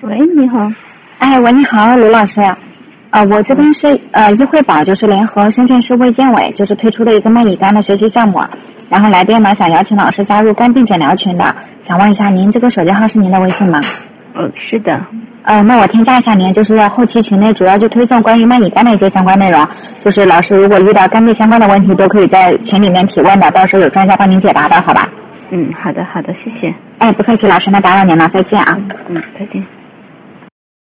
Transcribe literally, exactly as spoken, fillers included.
喂，你好。 哎，喂，你好，卢老师。呃，我这边是呃医惠宝，就是联合深圳市卫健委，就是推出的一个麦乙肝的学习项目，然后来电呢想邀请老师加入肝病诊疗群的，想问一下您这个手机号是您的微信吗？ 呃，是的。 呃，那我添加一下您，就是后期群内主要就推送关于麦乙肝的一些相关内容，就是老师如果遇到肝病相关的问题，都可以在群里面提问的，到时候有专家帮您解答的，好吧？ 嗯，好的，好的，谢谢。 哎，不客气，老师，那打扰您了，再见啊。 嗯，再见。